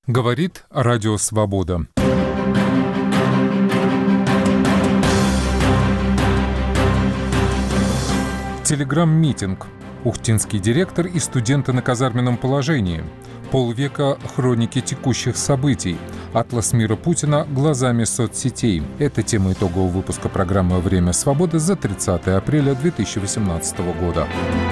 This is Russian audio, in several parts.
Говорит Радио Свобода. Телеграм-митинг. Ухтинский директор и студенты на казарменном положении. Полвека хроники текущих событий. Атлас мира Путина глазами соцсетей. Это тема итогового выпуска программы «Время свободы» за 30 апреля 2018 года.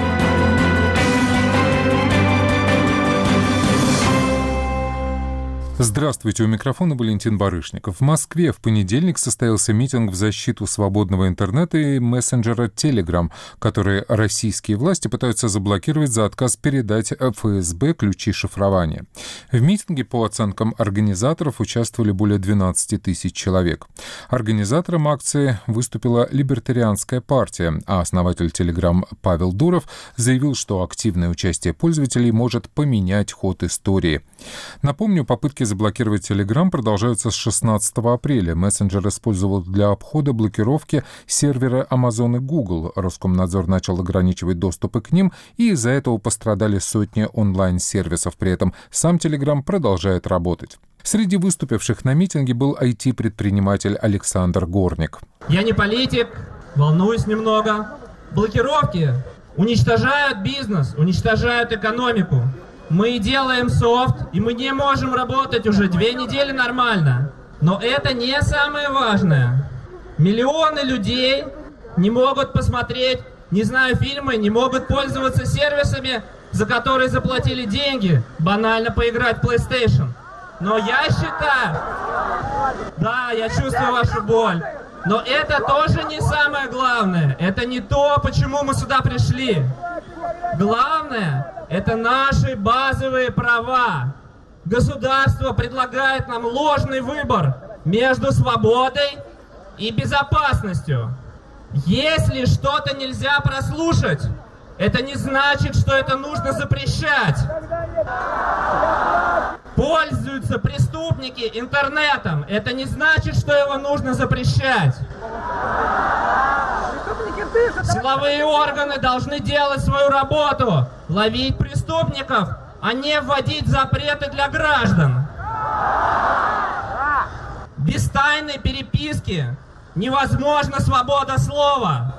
Здравствуйте, у микрофона Валентин Барышников. В Москве в понедельник состоялся митинг в защиту свободного интернета и мессенджера Telegram, который российские власти пытаются заблокировать за отказ передать ФСБ ключи шифрования. В митинге, по оценкам организаторов, участвовали более 12 тысяч человек. Организатором акции выступила Либертарианская партия, а основатель Telegram Павел Дуров заявил, что активное участие пользователей может поменять ход истории. Напомню, попытки заблокировать Telegram продолжаются с 16 апреля. Мессенджер использовал для обхода блокировки сервера Amazon и Google. Роскомнадзор начал ограничивать доступы к ним, и из-за этого пострадали сотни онлайн-сервисов. При этом сам Telegram продолжает работать. Среди выступивших на митинге был IT-предприниматель Александр Горник. Я не политик, волнуюсь немного. Блокировки уничтожают бизнес, уничтожают экономику. Мы делаем софт, и мы не можем работать уже 2 недели нормально. Но это не самое важное. Миллионы людей не могут посмотреть, не знаю, фильмы, не могут пользоваться сервисами, за которые заплатили деньги, банально поиграть в PlayStation. Но я считаю, да, я чувствую вашу боль, но это тоже не самое главное. Это не то, почему мы сюда пришли. Главное — это наши базовые права. Государство предлагает нам ложный выбор между свободой и безопасностью. Если что-то нельзя прослушать, это не значит, что это нужно запрещать. Пользуются преступники интернетом, это не значит, что его нужно запрещать. Силовые органы должны делать свою работу, ловить преступников, а не вводить запреты для граждан. Без тайной переписки невозможна свобода слова.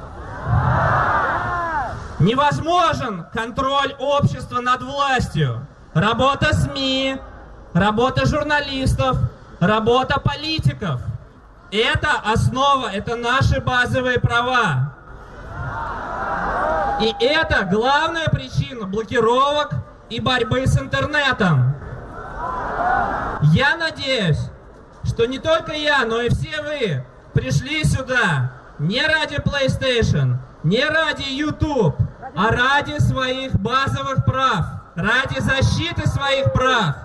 Невозможен контроль общества над властью. Работа СМИ, работа журналистов, работа политиков. Это основа, это наши базовые права. И это главная причина блокировок и борьбы с интернетом. Я надеюсь, что не только я, но и все вы пришли сюда не ради PlayStation, не ради YouTube, а ради своих базовых прав, ради защиты своих прав.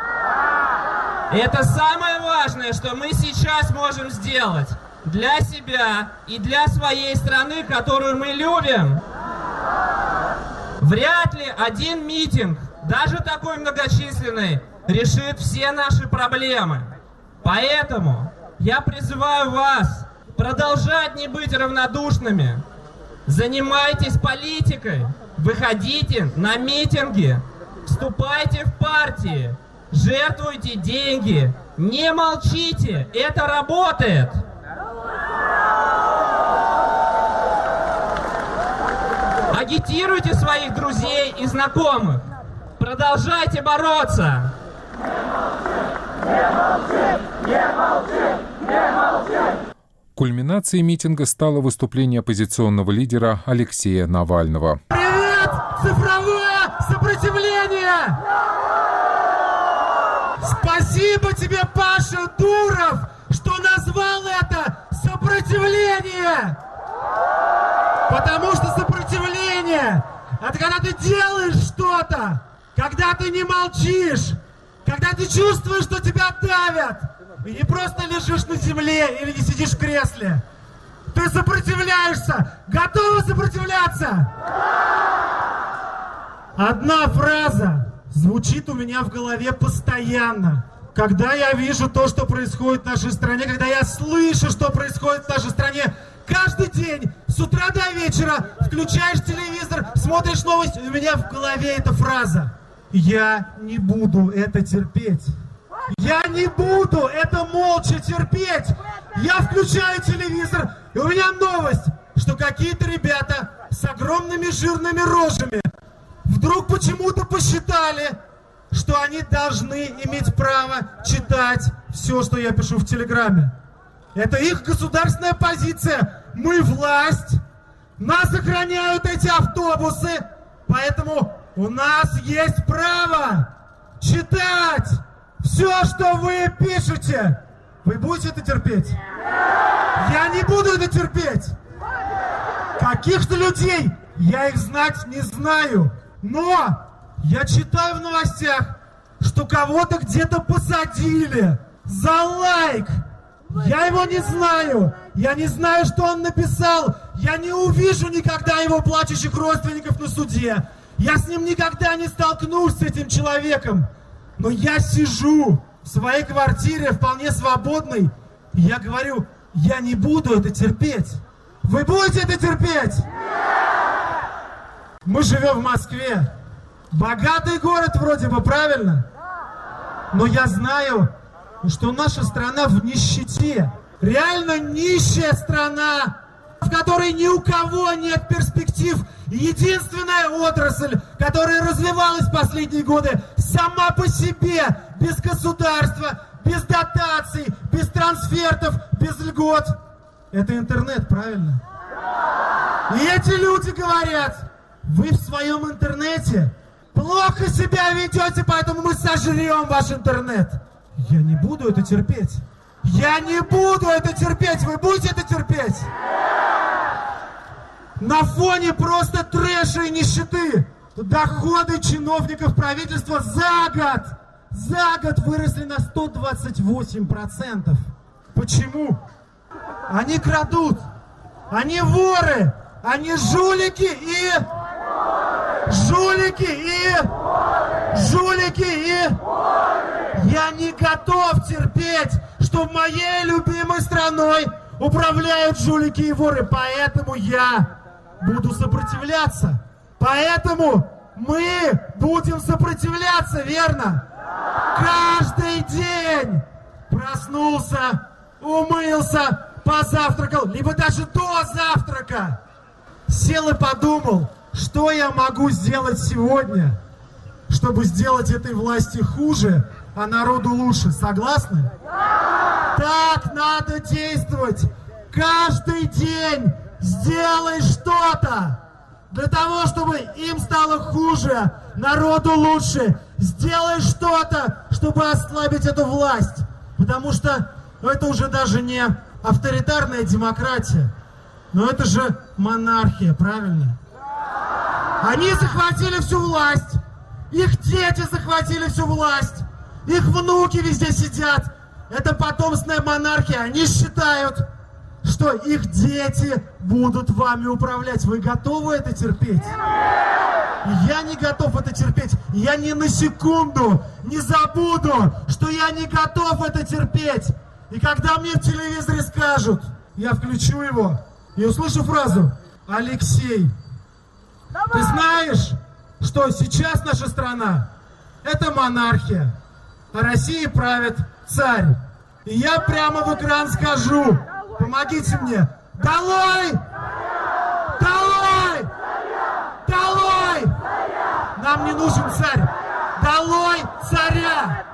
Это самое важное, что мы сейчас можем сделать для себя и для своей страны, которую мы любим. Вряд ли один митинг, даже такой многочисленный, решит все наши проблемы. Поэтому я призываю вас продолжать не быть равнодушными. Занимайтесь политикой, выходите на митинги, вступайте в партии, жертвуйте деньги, не молчите, это работает. Агитируйте своих друзей и знакомых. Продолжайте бороться. Не молчи, не молчи, не молчи. Кульминацией митинга стало выступление оппозиционного лидера Алексея Навального. Привет! Цифровое сопротивление! Спасибо тебе, Паша Дуров, что назвал это сопротивление! Потому что сопротивление — это когда ты делаешь что-то, когда ты не молчишь, когда ты чувствуешь, что тебя давят, и не просто лежишь на земле или не сидишь в кресле. Ты сопротивляешься. Готовы сопротивляться? Одна фраза звучит у меня в голове постоянно. Когда я вижу то, что происходит в нашей стране, когда я слышу, что происходит в нашей стране, каждый день, с утра до вечера, включаешь телевизор, смотришь новости, у меня в голове эта фраза. Я не буду это терпеть. Я не буду это молча терпеть. Я включаю телевизор, и у меня новость, что какие-то ребята с огромными жирными рожами вдруг почему-то посчитали, что они должны иметь право читать все, что я пишу в Телеграме. Это их государственная позиция. Мы власть. Нас охраняют эти автобусы. Поэтому у нас есть право читать все, что вы пишете. Вы будете это терпеть? Я не буду это терпеть. Каких-то людей, я их знать не знаю. Но я читаю в новостях, что кого-то где-то посадили за лайк. Я его не знаю. Я не знаю, что он написал. Я не увижу никогда его плачущих родственников на суде. Я с ним никогда не столкнусь, с этим человеком. Но я сижу в своей квартире, вполне свободной, и я говорю, я не буду это терпеть. Вы будете это терпеть? Мы живем в Москве. Богатый город вроде бы, правильно? Но я знаю, что наша страна в нищете. Реально нищая страна, в которой ни у кого нет перспектив. Единственная отрасль, которая развивалась в последние годы сама по себе, без государства, без дотаций, без трансфертов, без льгот, это интернет, правильно? И эти люди говорят, вы в своем интернете плохо себя ведете, поэтому мы сожрем ваш интернет. Я не буду это терпеть. Я не буду это терпеть. Вы будете это терпеть? На фоне просто трэша и нищеты доходы чиновников правительства за год выросли на 128%. Почему? Они крадут, они воры, они жулики и... Я не готов терпеть, что моей любимой страной управляют жулики и воры, поэтому я буду сопротивляться. Поэтому мы будем сопротивляться, верно? Каждый день проснулся, умылся, позавтракал, либо даже до завтрака. Сел и подумал, что я могу сделать сегодня, чтобы сделать этой власти хуже, а народу лучше. Согласны? Так надо действовать. Каждый день сделай что-то для того, чтобы им стало хуже, народу лучше. Сделай что-то, чтобы ослабить эту власть. Потому что это уже даже не авторитарная демократия, но это же монархия, правильно? Они захватили всю власть. Их дети захватили всю власть. Их внуки везде сидят. Это потомственная монархия. Они считают, что их дети будут вами управлять. Вы готовы это терпеть? Я не готов это терпеть. Я ни на секунду не забуду, что я не готов это терпеть. И когда мне в телевизоре скажут, я включу его и услышу фразу: Алексей, ты знаешь, что сейчас наша страна — это монархия, а Россией правит царь. И я прямо в экран скажу: помогите мне. Долой! Долой! Долой! Нам не нужен царь. Долой царя!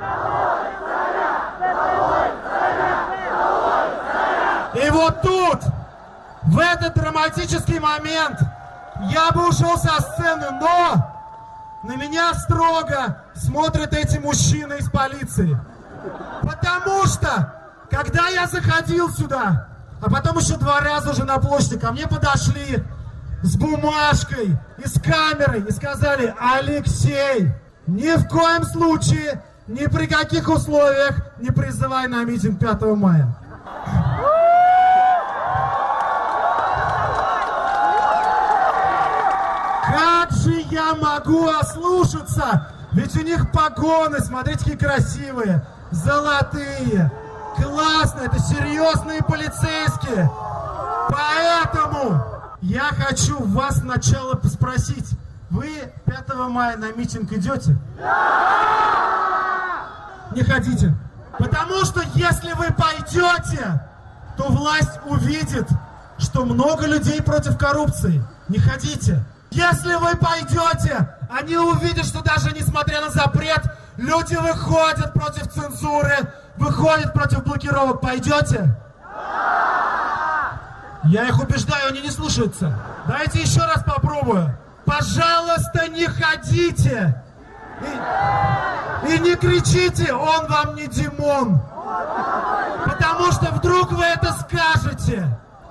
И вот тут, в этот драматический момент, я бы ушел со сцены, но на меня строго смотрят эти мужчины из полиции. Потому что, когда я заходил сюда, а потом еще 2 раза уже на площади, ко мне подошли с бумажкой и с камерой и сказали: Алексей, ни в коем случае, ни при каких условиях не призывай на митинг 5 мая. Как же я могу ослушаться? Ведь у них погоны, смотрите, какие красивые, золотые, классные, это серьезные полицейские. Поэтому я хочу вас сначала спросить: вы 5 мая на митинг идете? Не ходите. Потому что если вы пойдете, то власть увидит, что много людей против коррупции. Не ходите. Если вы пойдете, они увидят, что даже несмотря на запрет, люди выходят против цензуры, выходят против блокировок. Пойдете? Я их убеждаю, они не слушаются. Давайте еще раз попробую. Пожалуйста, не ходите. И не кричите, он вам не Димон. Потому что вдруг вы это скажете.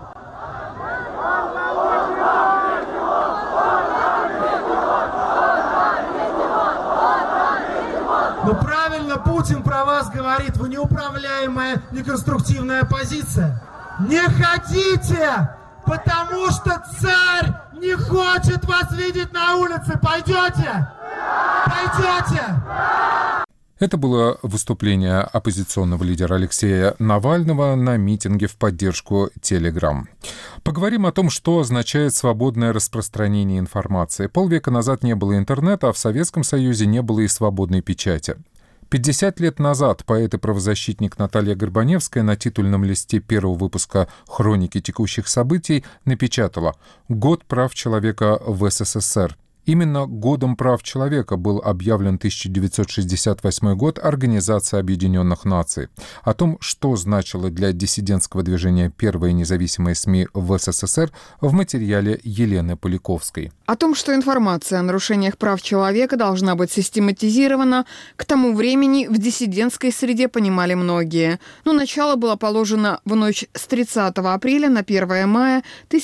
Ну правильно Путин про вас говорит, вы неуправляемая, неконструктивная оппозиция. Не ходите, потому что царь не хочет вас видеть на улице. Пойдете? Пойдете? Это было выступление оппозиционного лидера Алексея Навального на митинге в поддержку Telegram. Поговорим о том, что означает свободное распространение информации. Полвека назад не было интернета, а в Советском Союзе не было и свободной печати. 50 лет назад поэт и правозащитник Наталья Горбаневская на титульном листе первого выпуска «Хроники текущих событий» напечатала «Год прав человека в СССР». Именно годом прав человека был объявлен 1968 год Организацией Объединенных Наций. О том, что значило для диссидентского движения первые независимые СМИ в СССР, в материале Елены Поляковской. О том, что информация о нарушениях прав человека должна быть систематизирована, к тому времени в диссидентской среде понимали многие. Но начало было положено в ночь с 30 апреля на 1 мая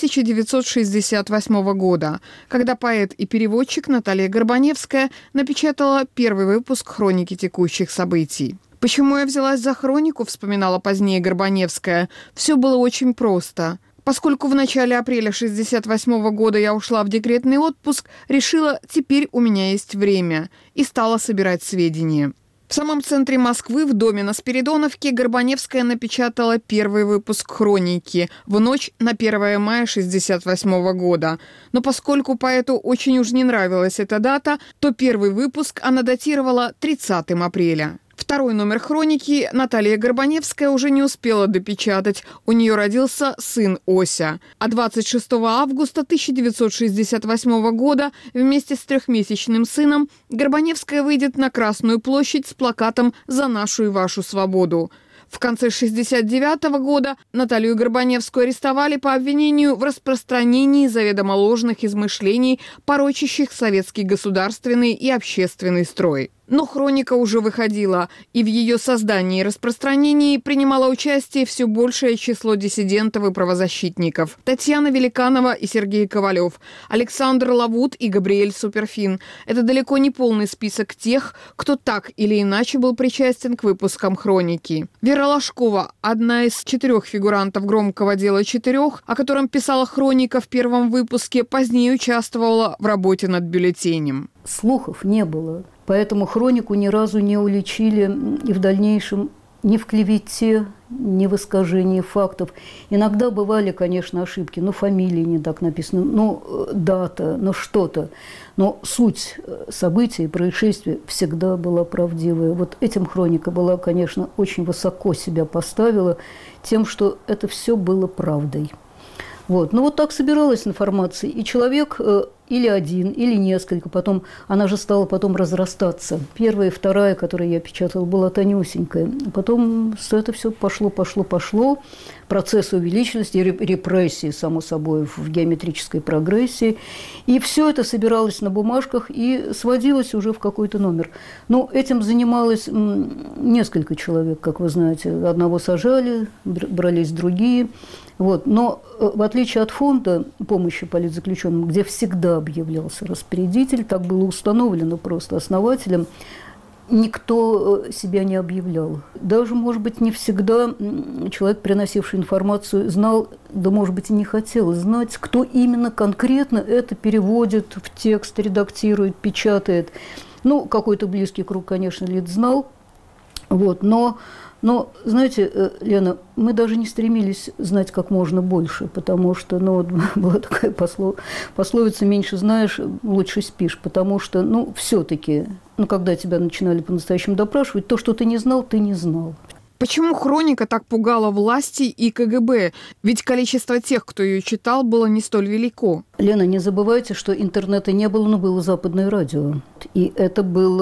1968 года, когда поэт и переводчик Наталья Горбаневская напечатала первый выпуск «Хроники текущих событий». «Почему я взялась за хронику?» — вспоминала позднее Горбаневская. «Все было очень просто. Поскольку в начале апреля 1968 года я ушла в декретный отпуск, решила, теперь у меня есть время, и стала собирать сведения». В самом центре Москвы, в доме на Спиридоновке, Горбаневская напечатала первый выпуск «Хроники» в ночь на 1 мая 1968 года. Но поскольку поэту очень уж не нравилась эта дата, то первый выпуск она датировала 30 апреля. Второй номер «Хроники» Наталья Горбаневская уже не успела допечатать. У нее родился сын Ося. А 26 августа 1968 года вместе с трехмесячным сыном Горбаневская выйдет на Красную площадь с плакатом «За нашу и вашу свободу». В конце 1969 года Наталью Горбаневскую арестовали по обвинению в распространении заведомо ложных измышлений, порочащих советский государственный и общественный строй. Но «Хроника» уже выходила, и в ее создании и распространении принимало участие все большее число диссидентов и правозащитников. Татьяна Великанова и Сергей Ковалев, Александр Лавут и Габриэль Суперфин. Это далеко не полный список тех, кто так или иначе был причастен к выпускам «Хроники». Вера Ложкова, одна из 4 фигурантов громкого дела «4», о котором писала «Хроника» в первом выпуске, позднее участвовала в работе над бюллетенем. Слухов не было. Поэтому «Хронику» ни разу не уличили и в дальнейшем ни в клевете, ни в искажении фактов. Иногда бывали, конечно, ошибки, фамилии не так написаны, дата, что-то. Но суть событий, происшествий всегда была правдивая. Вот этим «Хроника» была, конечно, очень высоко себя поставила тем, что это все было правдой. Вот так собиралась информация, и человек или один, или несколько, потом она же стала потом разрастаться. Первая и вторая, которую я печатала, была тонюсенькая. Потом это все пошло. Процессы увеличились, и репрессии, само собой, в геометрической прогрессии. И все это собиралось на бумажках и сводилось уже в какой-то номер. Этим занималось несколько человек, как вы знаете. Одного сажали, брались другие. Но в отличие от фонда помощи политзаключенным, где всегда объявлялся распорядитель, так было установлено просто основателем, никто себя не объявлял. Даже, может быть, не всегда человек, приносивший информацию, знал, да, может быть, и не хотел знать, кто именно конкретно это переводит в текст, редактирует, печатает. Какой-то близкий круг, конечно, лиц знал. Но, знаете, Лена, мы даже не стремились знать как можно больше, потому что, была такая пословица «меньше знаешь, лучше спишь», потому что, все-таки когда тебя начинали по-настоящему допрашивать, то, что ты не знал, ты не знал. Почему хроника так пугала власти и КГБ? Ведь количество тех, кто ее читал, было не столь велико. Лена, не забывайте, что интернета не было, но было западное радио. И это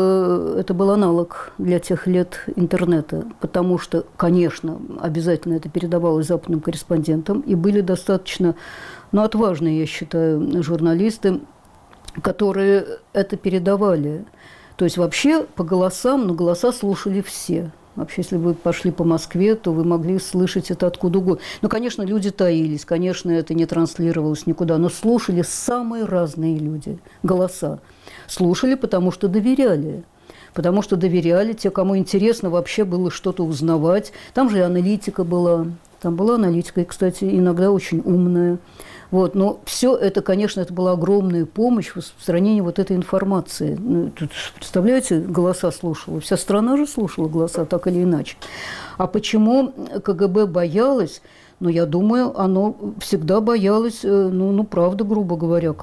был аналог для тех лет интернета. Потому что, конечно, обязательно это передавалось западным корреспондентам. И были достаточно, отважные, я считаю, журналисты, которые это передавали. То есть вообще по голосам, но голоса слушали все. Вообще, если вы пошли по Москве, то вы могли слышать это откуда угодно. Конечно, люди таились, конечно, это не транслировалось никуда, но слушали самые разные люди, голоса. Слушали, потому что доверяли. Потому что доверяли те, кому интересно вообще было что-то узнавать. Там же и аналитика была. Там была аналитика, и, кстати, иногда очень умная. Но все это, конечно, это была огромная помощь в распространении этой информации. Тут, представляете, голоса слушала. Вся страна же слушала голоса, так или иначе. А почему КГБ боялось? Я думаю, оно всегда боялось, правда, грубо говоря,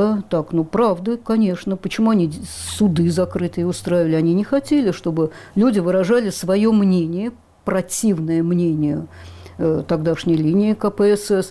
правда, конечно. Почему они суды закрытые устраивали? Они не хотели, чтобы люди выражали свое мнение, противное мнению тогдашней линии КПСС.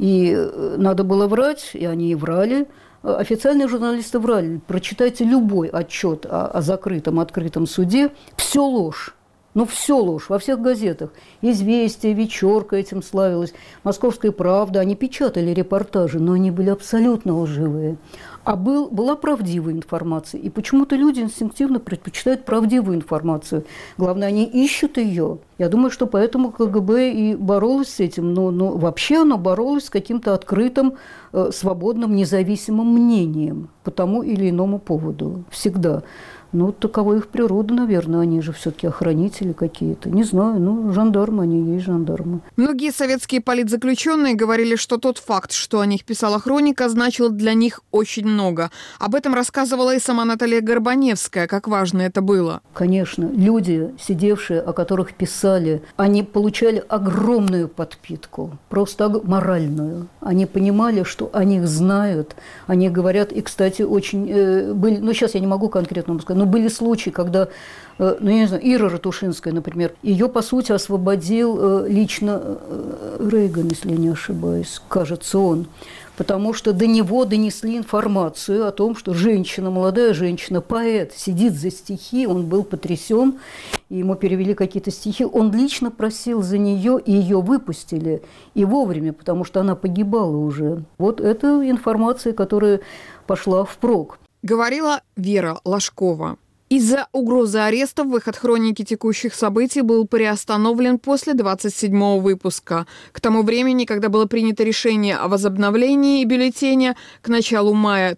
И надо было врать, и они и врали. Официальные журналисты врали. Прочитайте любой отчет о закрытом, открытом суде. Все ложь. Все ложь во всех газетах. «Известия», «Вечерка» этим славилась, «Московская правда». Они печатали репортажи, но они были абсолютно лживые. А была правдивая информация. И почему-то люди инстинктивно предпочитают правдивую информацию. Главное, они ищут ее. Я думаю, что поэтому КГБ и боролось с этим. Но вообще оно боролось с каким-то открытым, свободным, независимым мнением по тому или иному поводу. Всегда. Такова их природа, наверное. Они же все-таки охранители какие-то. Не знаю, жандармы, они есть жандармы. Многие советские политзаключенные говорили, что тот факт, что о них писала хроника, значил для них очень много. Об этом рассказывала и сама Наталья Горбаневская, как важно это было. Конечно, люди, сидевшие, о которых писали, они получали огромную подпитку, просто моральную. Они понимали, что о них знают, они говорят, и, кстати, очень были, сейчас я не могу конкретно вам сказать, но были случаи, когда, я не знаю, Ира Ратушинская, например, ее, по сути, освободил лично Рейган, если я не ошибаюсь, кажется, он. Потому что до него донесли информацию о том, что женщина, молодая женщина, поэт, сидит за стихи, он был потрясен, и ему перевели какие-то стихи. Он лично просил за нее, и ее выпустили, и вовремя, потому что она погибала уже. Это информация, которая пошла впрок. Говорила Вера Ложкова. Из-за угрозы ареста выход хроники текущих событий был приостановлен после 27-го выпуска. К тому времени, когда было принято решение о возобновлении бюллетеня, к началу мая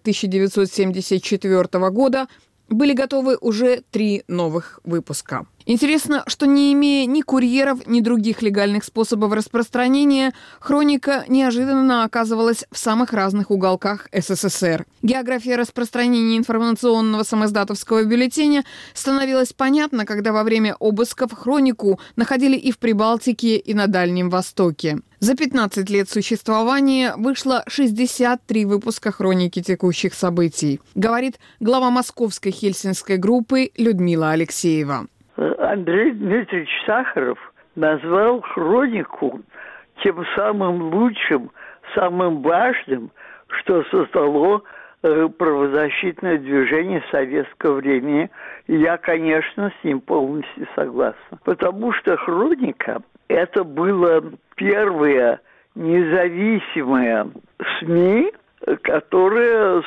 1974 года были готовы уже 3 новых выпуска. Интересно, что не имея ни курьеров, ни других легальных способов распространения, хроника неожиданно оказывалась в самых разных уголках СССР. География распространения информационного самиздатовского бюллетеня становилась понятна, когда во время обысков хронику находили и в Прибалтике, и на Дальнем Востоке. За 15 лет существования вышло 63 выпуска хроники текущих событий, говорит глава московской хельсинской группы Людмила Алексеева. Андрей Дмитриевич Сахаров назвал хронику тем самым лучшим, самым важным, что создало правозащитное движение советского времени. И я, конечно, с ним полностью согласна. Потому что хроника – это было первое независимое СМИ, которое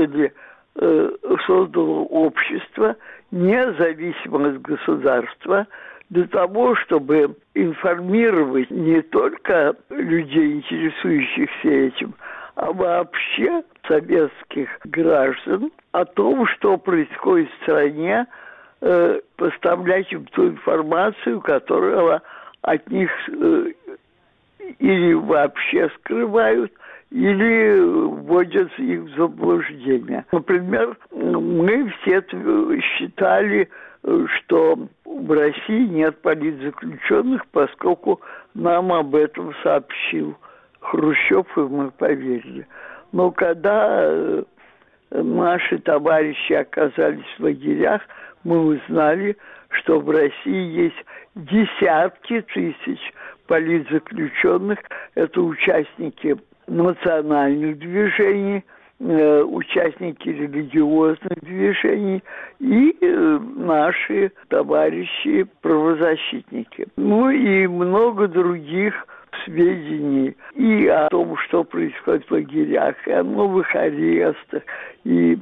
создало общество, независимо от государства, для того, чтобы информировать не только людей, интересующихся этим, а вообще советских граждан о том, что происходит в стране, поставлять им ту информацию, которую от них или вообще скрывают, или вводят их в заблуждение. Например, мы все считали, что в России нет политзаключенных, поскольку нам об этом сообщил Хрущев, и мы поверили. Но когда наши товарищи оказались в лагерях, мы узнали, что в России есть десятки тысяч политзаключенных. Это участники национальных движений, участники религиозных движений и наши товарищи правозащитники. Ну и много других сведений и о том, что происходит в лагерях, и о новых арестах, и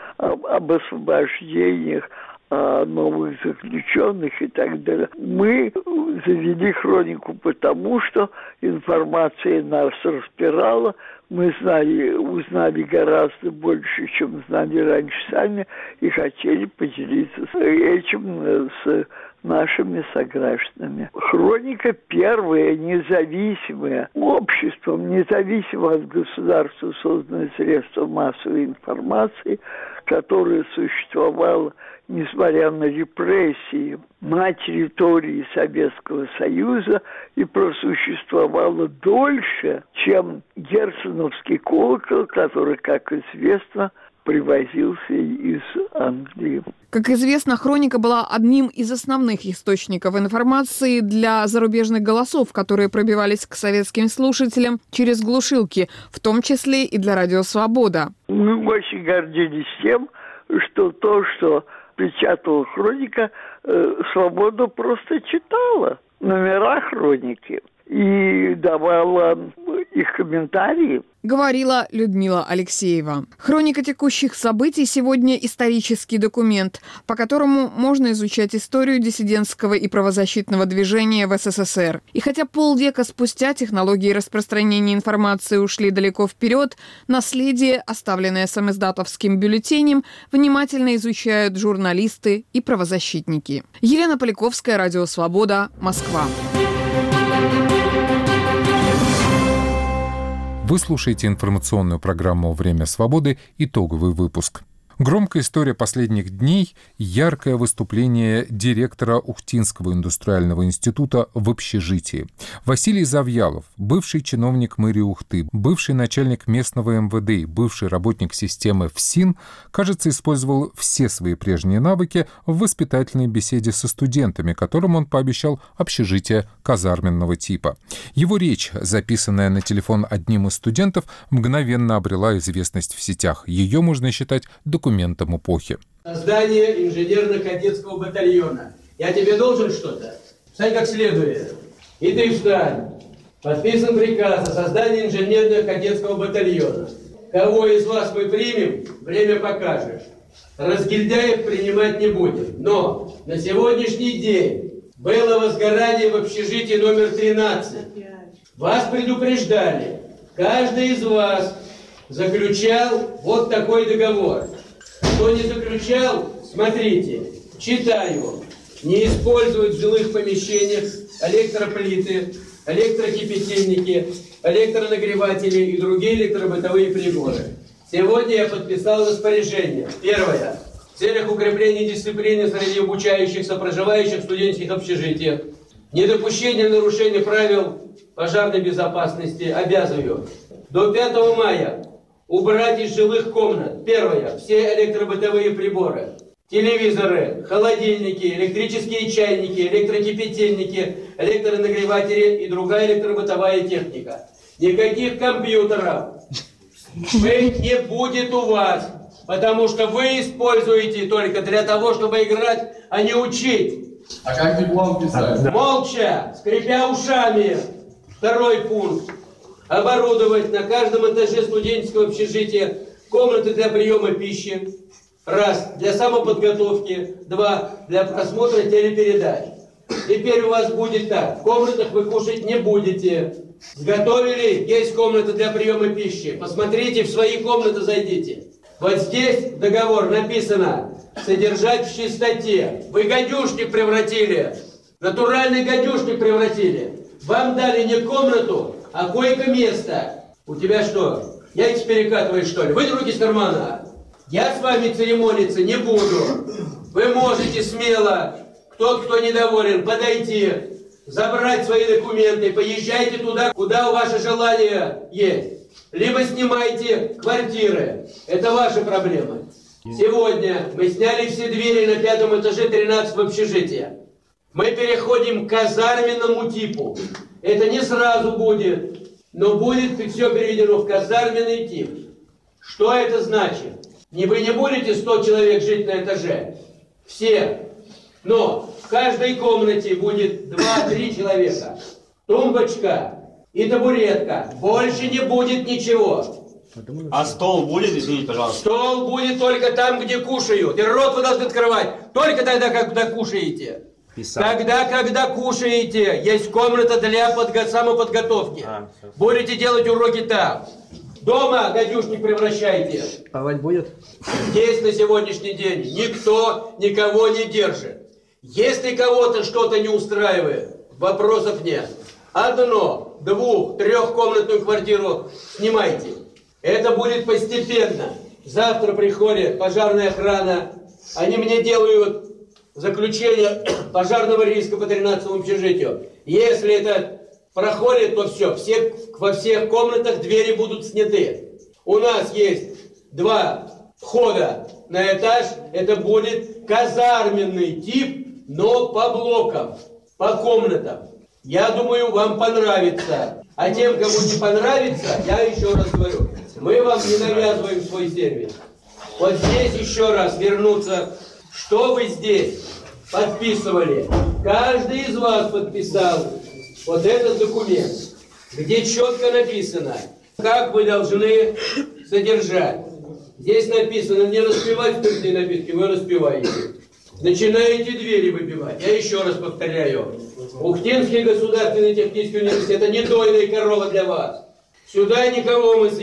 об освобождениях, о новых заключенных и так далее. Мы завели хронику потому, что информация нас распирала. Мы узнали гораздо больше, чем знали раньше сами, и хотели поделиться этим с нашими согражданами. Хроника первая, независимая, обществом, независимо от государства, созданное средство массовой информации, которое существовало, несмотря на репрессии, на территории Советского Союза и просуществовало дольше, чем Герценовский колокол, который, как известно, привозился из Англии. Как известно, хроника была одним из основных источников информации для зарубежных голосов, которые пробивались к советским слушателям через глушилки, в том числе и для Радио Свобода. Мы очень гордились тем, что то, что печатала хроника, Свобода просто читала номера хроники и давала их комментарии. Говорила Людмила Алексеева. Хроника текущих событий сегодня исторический документ, по которому можно изучать историю диссидентского и правозащитного движения в СССР. И хотя полвека спустя технологии распространения информации ушли далеко вперед, наследие, оставленное самиздатовским бюллетенем, внимательно изучают журналисты и правозащитники. Елена Поляковская, Радио Свобода, Москва. Вы слушаете информационную программу «Время свободы», итоговый выпуск. Громкая история последних дней – яркое выступление директора Ухтинского индустриального института в общежитии. Василий Завьялов, бывший чиновник мэрии Ухты, бывший начальник местного МВД и бывший работник системы ФСИН, кажется, использовал все свои прежние навыки в воспитательной беседе со студентами, которым он пообещал общежитие казарменного типа. Его речь, записанная на телефон одним из студентов, мгновенно обрела известность в сетях. Ее можно считать документом эпохи. Создание инженерно-кадетского батальона. Я тебе должен что-то? Встань как следует. И ты встань. Подписан приказ о создании инженерно-кадетского батальона. Кого из вас мы примем, время покажешь. Разгильдяев принимать не будем. Но на сегодняшний день было возгорание в общежитии номер 13. Вас предупреждали. Каждый из вас заключал вот такой договор. Кто не заключал, смотрите, читаю. Не использовать в жилых помещениях электроплиты, электрокипятильники, электронагреватели и другие электробытовые приборы. Сегодня я подписал распоряжение. Первое. В целях укрепления дисциплины среди обучающихся, проживающих в студенческих общежитиях, недопущение нарушения правил пожарной безопасности обязываю до 5 мая убрать из жилых комнат. Первое. Все электробытовые приборы. Телевизоры, холодильники, электрические чайники, электрокипятильники, электронагреватели и другая электробытовая техника. Никаких компьютеров не будет у вас, потому что вы используете только для того, чтобы играть, а не учить. А как диплом писать? Молча, скрипя ушами. Второй пункт. Оборудовать на каждом этаже студенческого общежития комнаты для приема пищи. Раз. Для самоподготовки. Два. Для просмотра телепередач. Теперь у вас будет так. В комнатах вы кушать не будете. Сготовили? Есть комната для приема пищи. Посмотрите, в свои комнаты зайдите. Вот здесь договор написано «содержать в чистоте». Вы гадюшник превратили. Натуральный гадюшник превратили. Вам дали не комнату, а койко-место. У тебя что, яйца перекатываешь, что ли? Вынь руки из кармана. Я с вами церемониться не буду. Вы можете смело, кто недоволен, подойти, забрать свои документы, поезжайте туда, куда ваше желание есть. либо снимайте квартиры. Это ваши проблемы. Сегодня мы сняли все двери на 5-м этаже 13-го общежития. Мы переходим к казарменному типу. Это не сразу будет, но будет все переведено в казарменный тип. Что это значит? Вы не будете 100 человек жить на этаже. Все. Но в каждой комнате будет 2-3 человека. Тумбочка и табуретка. Больше не будет ничего. А стол будет, извините, пожалуйста? Стол будет только там, где кушают. И рот вы должны открывать только тогда, когда кушаете. Когда кушаете, есть комната для самоподготовки. Будете делать уроки там. Дома гадюшник превращайте. Спать будет? Здесь на сегодняшний день никто никого не держит. Если кого-то что-то не устраивает, вопросов нет. 1, 2, 3-комнатную квартиру снимайте. Это будет постепенно. Завтра приходит пожарная охрана. Они мне делают заключение пожарного риска по 13-му общежитию. Если это проходит, то все. Во всех комнатах двери будут сняты. У нас есть 2 входа на этаж. Это будет казарменный тип, но по блокам, по комнатам. Я думаю, вам понравится. А тем, кому не понравится, я еще раз говорю, мы вам не навязываем свой сервис. Вот здесь еще раз вернуться, что вы здесь подписывали. Каждый из вас подписал вот этот документ, где четко написано, как вы должны содержать. Здесь написано, не распивать спиртные напитки, вы распиваете. Начинаете двери выбивать. Я еще раз повторяю. Ухтинский государственный технический университет – это не дойная корова для вас. Сюда никого мы с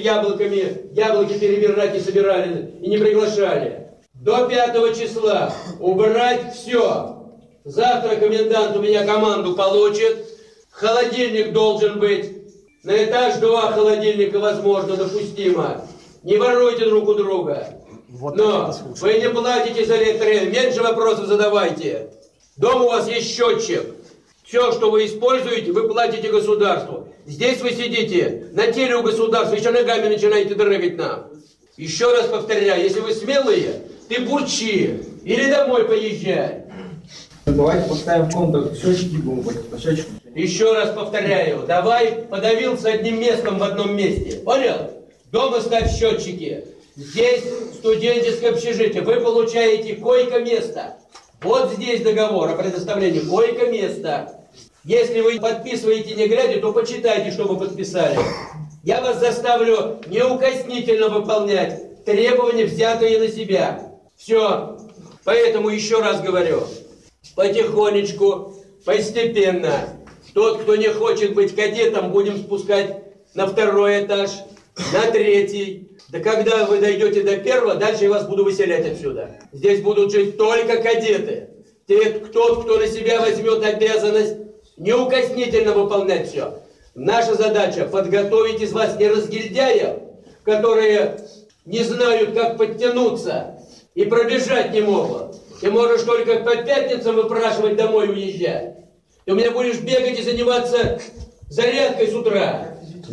яблоки перебирать не собирали и не приглашали. До 5 числа убрать все. Завтра комендант у меня команду получит. Холодильник должен быть. На этаж 2 холодильника возможно, допустимо. Не воруйте друг у друга. Но вы не платите за электроэнергию, меньше вопросов задавайте. Дома у вас есть счетчик. Все, что вы используете, вы платите государству. Здесь вы сидите на теле у государства, еще ногами начинаете дрыгать нам. Еще раз повторяю, если вы смелые, ты бурчи или домой поезжай. Давайте поставим в комнату счетчики, будем по счетчику. Еще раз повторяю, давай подавился одним местом в одном месте. Понял? Дома ставь счетчики. Здесь студенческое общежитие. Вы получаете койко-место. Вот здесь договор о предоставлении койко-места. Если вы подписываете не глядя, то почитайте, что вы подписали. Я вас заставлю неукоснительно выполнять требования, взятые на себя. Все. Поэтому еще раз говорю. Потихонечку, постепенно. Тот, кто не хочет быть кадетом, будем спускать на 2-й этаж, на 3-й. Да когда вы дойдете до 1-го, дальше я вас буду выселять отсюда. Здесь будут жить только кадеты. Тот, кто на себя возьмет обязанность неукоснительно выполнять все. Наша задача подготовить из вас не разгильдяев, которые не знают, как подтянуться и пробежать не могут. Ты можешь только по пятницам выпрашивать домой уезжать. Ты у меня будешь бегать и заниматься зарядкой с утра.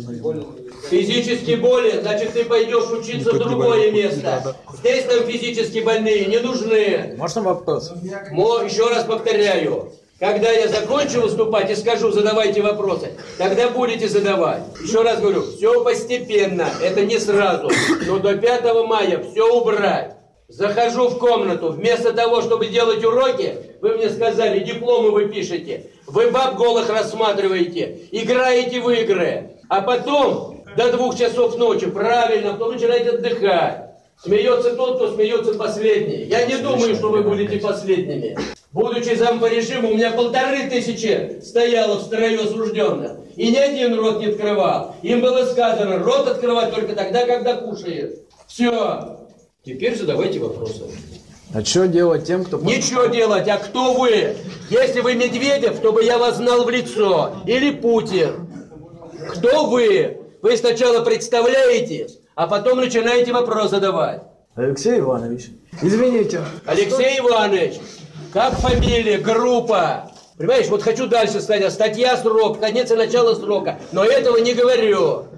Физически болен, значит ты пойдешь учиться в другое место. Здесь нам физически больные не нужны. Можно вопрос? Еще раз повторяю. Когда я закончу выступать и скажу, задавайте вопросы, тогда будете задавать. Еще раз говорю, все постепенно, это не сразу. Но до 5 мая все убрать. Захожу в комнату, вместо того, чтобы делать уроки, вы мне сказали, дипломы вы пишете. Вы баб голых рассматриваете, играете в игры. А потом до 2 часов ночи, правильно, потом начинаете отдыхать. Смеется тот, кто смеется последний. Я не думаю, что вы будете последними. Будучи зам по режиму, у меня 1500 стояло в строю осужденных. И ни один рот не открывал. Им было сказано, рот открывать только тогда, когда кушает. Все. Теперь задавайте вопросы. А что делать тем, кто... Ничего делать, а кто вы? Если вы Медведев, то бы я вас знал в лицо. Или Путин. Кто вы? Вы сначала представляетесь, а потом начинаете вопрос задавать. Алексей Иванович, извините. Алексей Иванович, как фамилия, группа? Понимаешь, вот хочу дальше сказать, статья, срок, конец и начало срока. Но этого не говорю.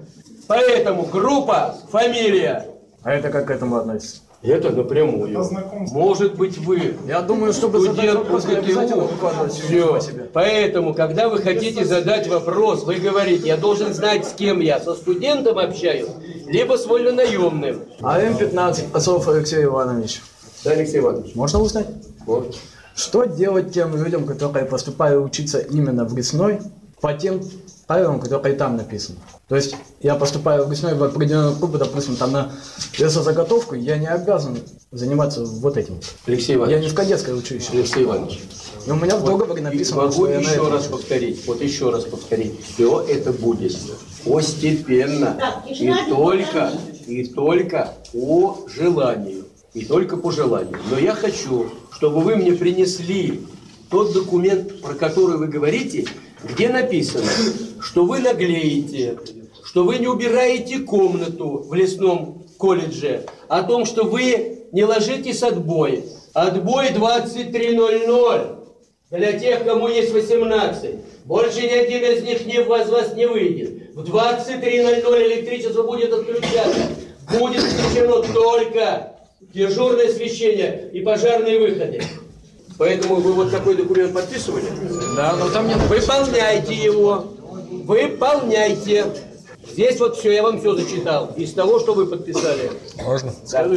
Поэтому группа, фамилия. А это как к этому относится? Это напрямую. Может быть, вы. Я думаю, чтобы задать вопрос, не обязательно выкладывать все. Поэтому, когда вы хотите задать вопрос, вы говорите, я должен знать, с кем я, со студентом общаюсь, либо с вольнонаемным. А М-15, Осов Алексей Иванович. Да, Алексей Иванович. Можно узнать? Вот. Что делать тем людям, которые поступают учиться именно в Лесной, по тем правилам, которые там написаны? То есть я поступаю в Лесной в определенную группу, допустим, там на лесозаготовку, я не обязан заниматься вот этим. Алексей Иванович. Я не в кадетское училище. Алексей Иванович. И у меня в договоре написано, могу что я еще раз повторить. Вот еще раз повторить. Все это будет постепенно. И только по желанию. И только по желанию. Но я хочу, чтобы вы мне принесли тот документ, про который вы говорите, где написано, что вы наглеете, что вы не убираете комнату в лесном колледже, о том, что вы не ложитесь отбой. Отбой 23:00 для тех, кому есть 18. Больше ни один из них вас не выйдет. В 23:00 электричество будет отключаться. Будет включено только дежурное освещение и пожарные выходы. Поэтому вы вот такой документ подписывали? Да, но там нет. Выполняйте его. Выполняйте. Здесь вот все, я вам все зачитал. Из того, что вы подписали. Можно?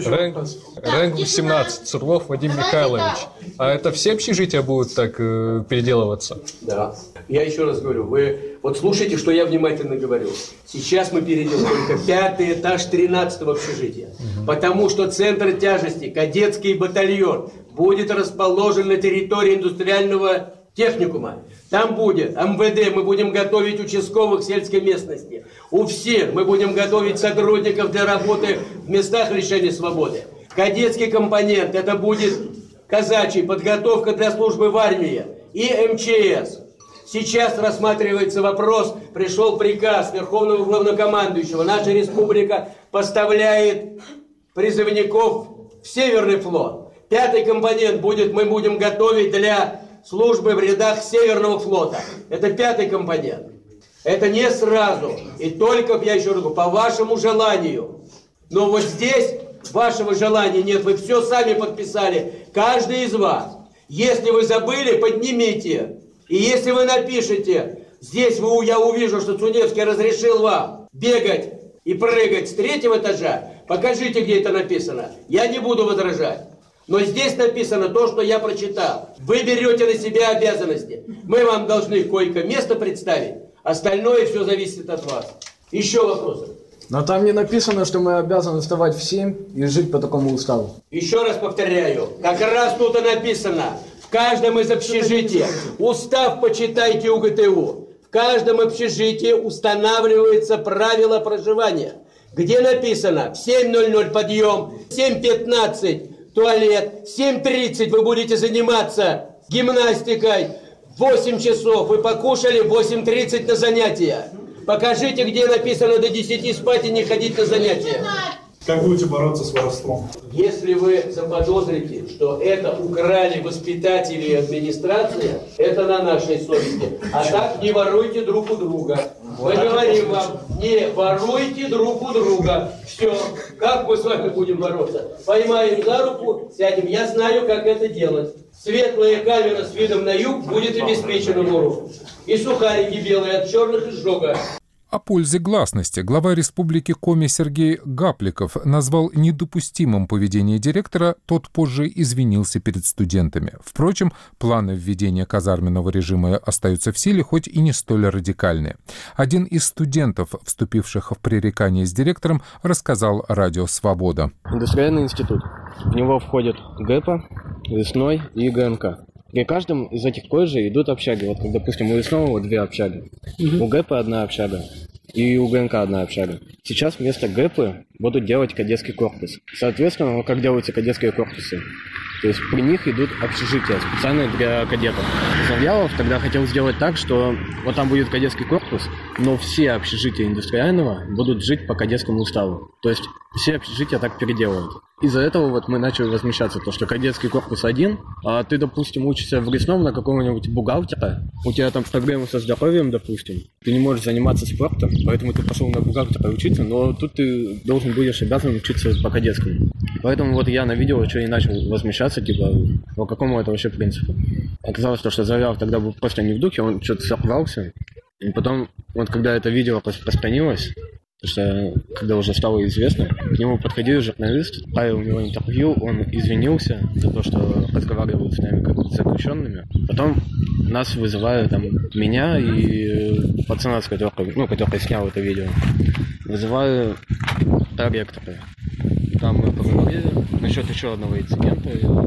Рэнк 18, Сурлов Вадим Михайлович. А это все общежития будут так переделываться? Да. Я еще раз говорю, вы вот слушайте, что я внимательно говорю. Сейчас мы переделаем только 5-й этаж 13-го общежития. Потому что центр тяжести, кадетский батальон, будет расположен на территории индустриального техникума. Там будет МВД, мы будем готовить участковых сельской местности. У всех мы будем готовить сотрудников для работы в местах лишения свободы. Кадетский компонент, это будет казачий, подготовка для службы в армии и МЧС. Сейчас рассматривается вопрос, пришел приказ Верховного Главнокомандующего. Наша республика поставляет призывников в Северный флот. 5-й компонент мы будем готовить для службы в рядах Северного флота. Это 5-й компонент. Это не сразу. И только, я еще раз говорю, по вашему желанию. Но вот здесь вашего желания нет. Вы все сами подписали. Каждый из вас. Если вы забыли, поднимите. И если вы напишете, здесь я увижу, что Цуневский разрешил вам бегать и прыгать с 3-го этажа, покажите, где это написано. Я не буду возражать. Но здесь написано то, что я прочитал. Вы берете на себя обязанности. Мы вам должны койко-место представить. Остальное все зависит от вас. Еще вопросы? Но там не написано, что мы обязаны вставать в 7 и жить по такому уставу. Еще раз повторяю. Как раз тут и написано. В каждом из общежитий. Устав почитайте УГТУ. В каждом общежитии устанавливаются правила проживания. Где написано в 7:00 подъем, в 7:15 туалет, в 7:30 вы будете заниматься гимнастикой, в 8 часов вы покушали, в 8:30 на занятия. Покажите, где написано до 10 спать и не ходить на занятия. Как будете бороться с воровством? Если вы заподозрите, что это украли воспитатели и администрация, это на нашей совести. А так не воруйте друг у друга. Мы говорим вам, не воруйте друг у друга. Все. Как мы с вами будем бороться? Поймаем за руку, сядем. Я знаю, как это делать. Светлая камера с видом на юг будет обеспечена вору. И сухарики белые от черных изжога. О пользе гласности глава республики Коми Сергей Гапликов назвал недопустимым поведение директора, тот позже извинился перед студентами. Впрочем, планы введения казарменного режима остаются в силе, хоть и не столь радикальные. Один из студентов, вступивших в пререкание с директором, рассказал радио «Свобода». Индустриальный институт. В него входят ГЭПа, Лесной и ГНК. При каждом из этих колледжей идут общаги. Вот, как, допустим, у Лесного 2 общаги, у ГЭПа 1 общага и у ГНК 1 общага. Сейчас вместо ГЭПы будут делать кадетский корпус. Соответственно, как делаются кадетские корпусы? То есть при них идут общежития, специальные для кадетов. Завьялов тогда хотел сделать так, что вот там будет кадетский корпус, но все общежития индустриального будут жить по кадетскому уставу. То есть все общежития так переделывают. Из-за этого вот мы начали возмущаться, то, что кадетский корпус один, а ты, допустим, учишься в Лесном на какого-нибудь бухгалтера, у тебя там проблемы со здоровьем, допустим, ты не можешь заниматься спортом, поэтому ты пошел на бухгалтера учиться, но тут ты должен будешь обязан учиться по-кадетскому. Поэтому вот я на видео что и начал возмущаться, типа, по какому это вообще принципу. Оказалось, что Завьялов тогда был просто не в духе, он что-то сорвался. И потом, вот когда это видео распространилось, потому что, когда уже стало известно, к нему подходил журналист, ставил у него интервью, он извинился за то, что разговаривают с нами как с заключенными. Потом нас вызывали, там, меня и пацана, который снял это видео, вызывали ректора. Там мы поговорили насчет еще одного инцидента,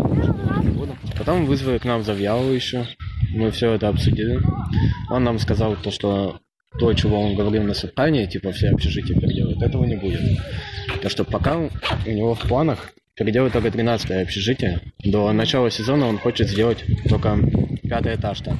потом вызвали к нам Завьялова еще, мы все это обсудили. Он нам сказал то, что то, чего он говорил на собрании, типа все общежития переделают, этого не будет. Так что пока у него в планах переделать только 13-е общежитие. До начала сезона он хочет сделать только 5-й этаж так.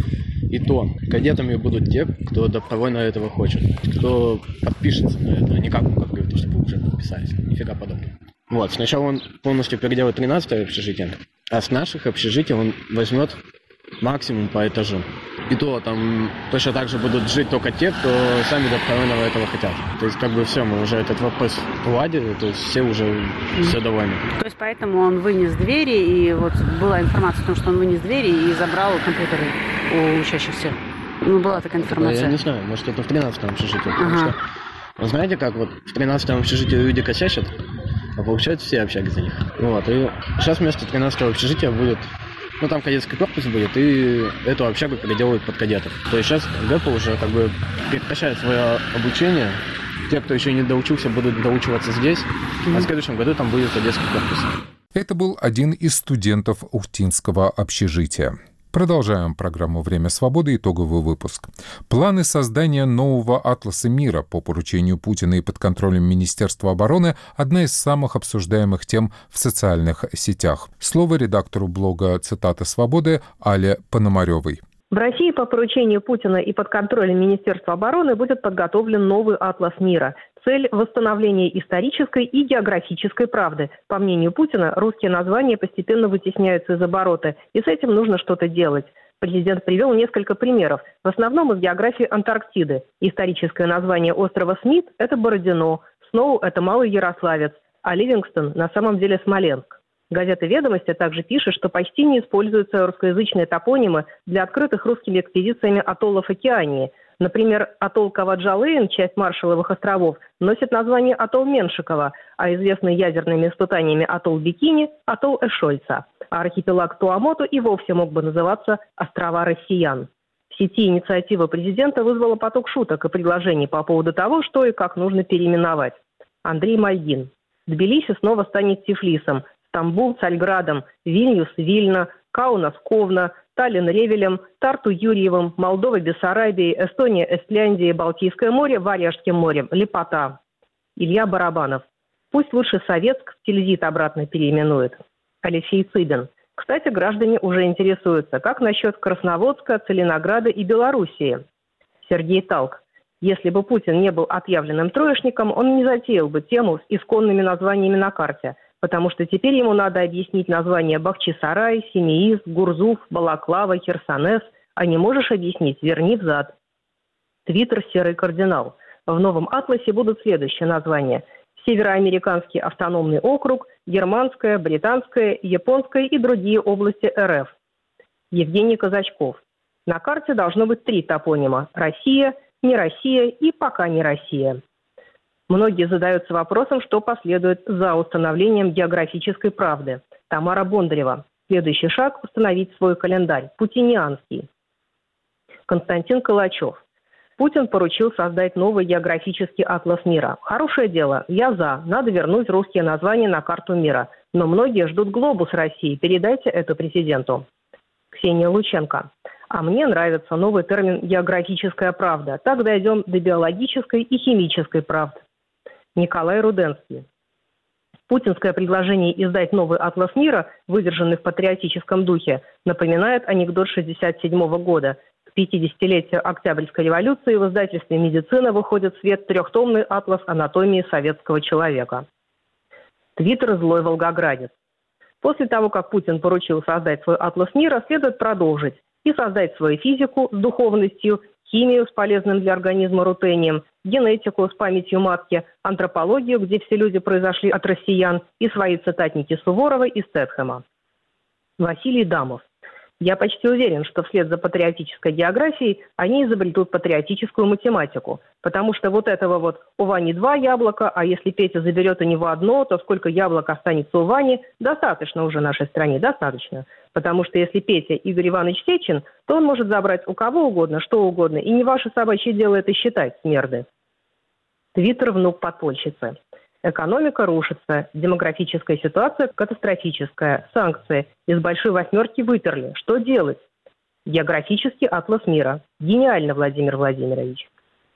И то, кадетами будут те, кто добровольно этого хочет, кто подпишется на это, а не как он говорит, чтобы уже подписались. Нифига подобного. Вот, сначала он полностью переделает 13-е общежитие, а с наших общежитий он возьмет максимум по этажу. И то там точно так же будут жить только те, кто сами добровольно этого хотят. То есть как бы все, мы уже этот вопрос уладили, то есть все уже все довольны. То есть поэтому он вынес двери, и вот была информация о том, что он вынес двери и забрал компьютеры у учащихся. Ну, была такая информация. Я не знаю, может это в 13-м общежитии, потому что, вы знаете, как вот в 13-м общежитии люди косячат, а получают все общаги за них. Вот, и сейчас вместо 13-го общежития будет, ну там кадетский корпус будет, и эту общагу переделают под кадетов. То есть сейчас ГЭПа уже как бы прекращает свое обучение. Те, кто еще не доучился, будут доучиваться здесь, а в следующем году там будет кадетский корпус. Это был один из студентов Ухтинского общежития. Продолжаем программу «Время свободы», итоговый выпуск. Планы создания нового атласа мира по поручению Путина и под контролем Министерства обороны – одна из самых обсуждаемых тем в социальных сетях. Слово редактору блога «Цитаты свободы» Але Пономаревой. В России по поручению Путина и под контролем Министерства обороны будет подготовлен новый атлас мира. Цель – восстановление исторической и географической правды. По мнению Путина, русские названия постепенно вытесняются из оборота, и с этим нужно что-то делать. Президент привел несколько примеров, в основном из географии Антарктиды. Историческое название острова Смит – это Бородино, Сноу – это Малый Ярославец, а Ливингстон – на самом деле Смоленск. Газета «Ведомости» также пишет, что почти не используются русскоязычные топонимы для открытых русскими экспедициями атоллов Океании. Например, атолл Каваджалейн, часть Маршалловых островов, носит название атолл Меншикова, а известный ядерными испытаниями атолл Бикини – атолл Эшольца. А архипелаг Туамоту и вовсе мог бы называться «Острова Россиян». В сети инициатива президента вызвала поток шуток и предложений по поводу того, что и как нужно переименовать. Андрей Мальгин. Тбилиси снова станет Тифлисом, Стамбул – Царьградом, Вильнюс – Вильно, Каунас – Ковна, Таллин – Ревелем, Тарту – Юрьевым, Молдова – Бессарабией, Эстония – Эстляндией, Балтийское море – Варяжским морем, Лепота. Илья Барабанов. Пусть лучше Советск в Тильзит обратно переименует. Алексей Цыбин. Кстати, граждане уже интересуются, как насчет Красноводска, Целинограда и Белоруссии. Сергей Талк. Если бы Путин не был отъявленным троечником, он не затеял бы тему с исконными названиями на карте, потому что теперь ему надо объяснить названия Бахчисарай, Семииз, Гурзуф, Балаклава, Херсонес, а не можешь объяснить – верни взад. Твиттер «Серый кардинал». В новом атласе будут следующие названия: Североамериканский автономный округ, Германская, Британская, Японская и другие области РФ. Евгений Казачков. На карте должно быть 3 топонима – Россия, не Россия и пока не Россия. Многие задаются вопросом, что последует за установлением географической правды. Тамара Бондарева. Следующий шаг – установить свой календарь – путинианский. Константин Калачев. Путин поручил создать новый географический атлас мира. Хорошее дело, я за. Надо вернуть русские названия на карту мира. Но многие ждут глобус России. Передайте это президенту. Ксения Лученко. А мне нравится новый термин «географическая правда». Так дойдем до биологической и химической правды. Николай Руденский. Путинское предложение издать новый атлас мира, выдержанный в патриотическом духе, напоминает анекдот 1967 года. К 50-летию Октябрьской революции в издательстве «Медицина» выходит в свет 3-томный атлас анатомии советского человека. Твиттер «Злой волгоградец». После того, как Путин поручил создать свой атлас мира, следует продолжить и создать свою физику с духовностью химию с полезным для организма рутением, генетику с памятью матки, антропологию, где все люди произошли от россиян, и свои цитатники Суворова и Стэтхэма. Василий Дамов. Я почти уверен, что вслед за патриотической географией они изобретут патриотическую математику, потому что вот этого вот «у Вани 2 яблока, а если Петя заберет у него одно, то сколько яблок останется у Вани?» Достаточно уже нашей стране, достаточно. Потому что если Петя Игорь Иванович Сечин, то он может забрать у кого угодно, что угодно, и не ваше собачье дело это считать, смерды. Твиттер внук подпольщицы. Экономика рушится, демографическая ситуация катастрофическая, санкции из большой восьмерки выперли. Что делать? Географический атлас мира. Гениально, Владимир Владимирович.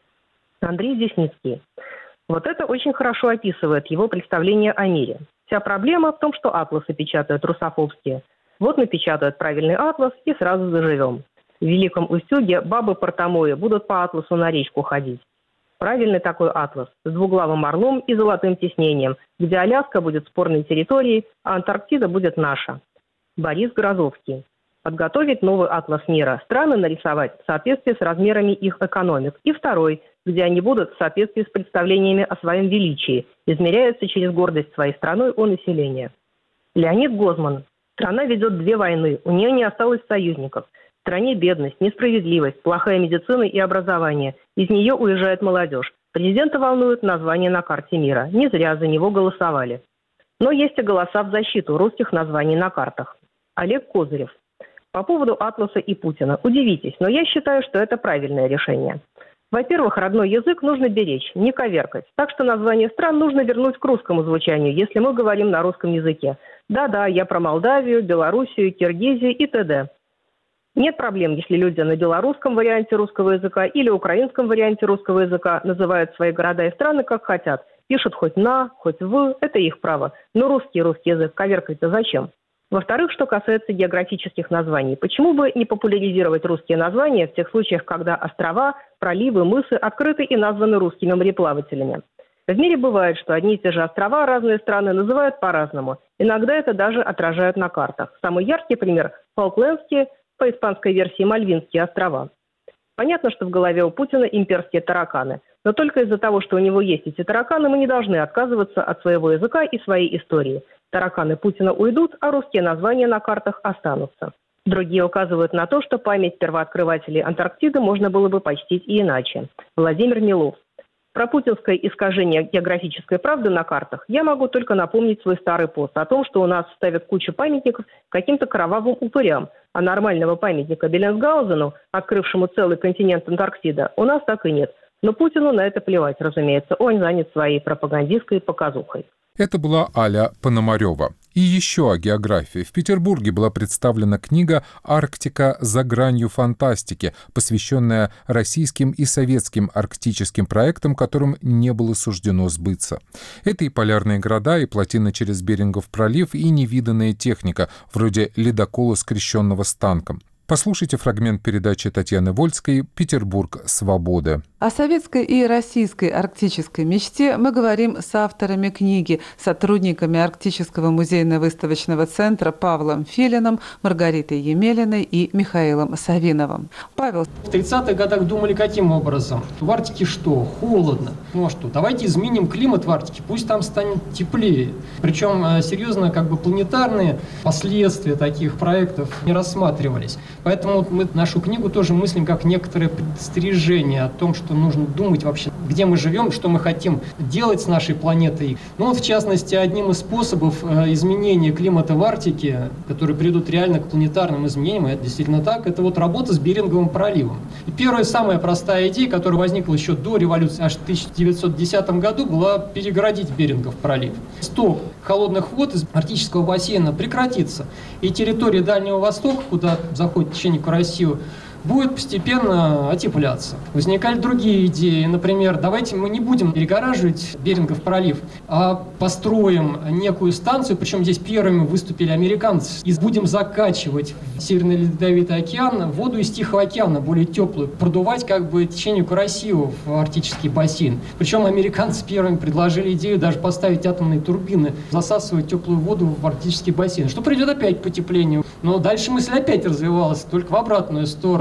Андрей Десницкий. Вот это очень хорошо описывает его представление о мире. Вся проблема в том, что атласы печатают русофобские. Вот напечатают правильный атлас и сразу заживем. В Великом Устюге бабы портомои будут по атласу на речку ходить. Правильный такой атлас с двуглавым орлом и золотым тиснением, где Аляска будет спорной территорией, а Антарктида будет наша. Борис Грозовский. Подготовить новый атлас мира, страны нарисовать в соответствии с размерами их экономик. И второй, где они будут в соответствии с представлениями о своем величии, измеряются через гордость своей страной о населении. Леонид Гозман. Страна ведет 2 войны, у нее не осталось союзников. В стране бедность, несправедливость, плохая медицина и образование. Из нее уезжает молодежь. Президента волнует название на карте мира. Не зря за него голосовали. Но есть и голоса в защиту русских названий на картах. Олег Козырев. По поводу атласа и Путина. Удивитесь, но я считаю, что это правильное решение. Во-первых, родной язык нужно беречь, не коверкать. Так что название стран нужно вернуть к русскому звучанию, если мы говорим на русском языке. Да-да, я про Молдавию, Белоруссию, Киргизию и т.д. Нет проблем, если люди на белорусском варианте русского языка или украинском варианте русского языка называют свои города и страны как хотят. Пишут хоть на, хоть в, это их право. Но русский язык коверкать-то зачем? Во-вторых, что касается географических названий. Почему бы не популяризировать русские названия в тех случаях, когда острова, проливы, мысы открыты и названы русскими мореплавателями? В мире бывает, что одни и те же острова разные страны называют по-разному. Иногда это даже отражают на картах. Самый яркий пример – Фолклендские, по испанской версии Мальвинские острова. Понятно, что в голове у Путина имперские тараканы. Но только из-за того, что у него есть эти тараканы, мы не должны отказываться от своего языка и своей истории. Тараканы Путина уйдут, а русские названия на картах останутся. Другие указывают на то, что память первооткрывателей Антарктиды можно было бы почтить и иначе. Владимир Милов. Про путинское искажение географической правды на картах я могу только напомнить свой старый пост о том, что у нас ставят кучу памятников каким-то кровавым упырям, а нормального памятника Беллинсгаузену, открывшему целый континент Антарктида, у нас так и нет. Но Путину на это плевать, разумеется, он занят своей пропагандистской показухой. Это была Аля Пономарева. И еще о географии. В Петербурге была представлена книга «Арктика за гранью фантастики», посвященная российским и советским арктическим проектам, которым не было суждено сбыться. Это и полярные города, и плотина через Берингов пролив, и невиданная техника, вроде ледокола, скрещенного с танком. Послушайте фрагмент передачи Татьяны Вольской «Петербург. Свобода». О советской и российской арктической мечте мы говорим с авторами книги, сотрудниками Арктического музейно-выставочного центра Павлом Филиным, Маргаритой Емелиной и Михаилом Савиновым. Павел. В 30-х годах думали каким образом? В Арктике что? Холодно. Ну а что? Давайте изменим климат в Арктике, пусть там станет теплее. Причем серьезно планетарные последствия таких проектов не рассматривались. Поэтому мы нашу книгу тоже мыслим как некоторое предостережение о том, что нужно думать вообще, где мы живем, что мы хотим делать с нашей планетой. Ну вот, в частности, одним из способов изменения климата в Арктике, которые приведут реально к планетарным изменениям, и это действительно так, это вот работа с Беринговым проливом. И первая, самая простая идея, которая возникла еще до революции, аж в 1910 году, была перегородить Берингов пролив. Сток холодных вод из арктического бассейна прекратится, и территория Дальнего Востока, куда заходит течение к Россию, будет постепенно отепляться. Возникали другие идеи. Например, давайте мы не будем перегораживать Берингов пролив, а построим некую станцию, причем здесь первыми выступили американцы, и будем закачивать в Северный Ледовитый океан воду из Тихого океана, более теплую, продувать течение Курасио в арктический бассейн. Причем американцы первыми предложили идею даже поставить атомные турбины, засасывать теплую воду в арктический бассейн, что приведет опять к потеплению. Но дальше мысль опять развивалась, только в обратную сторону.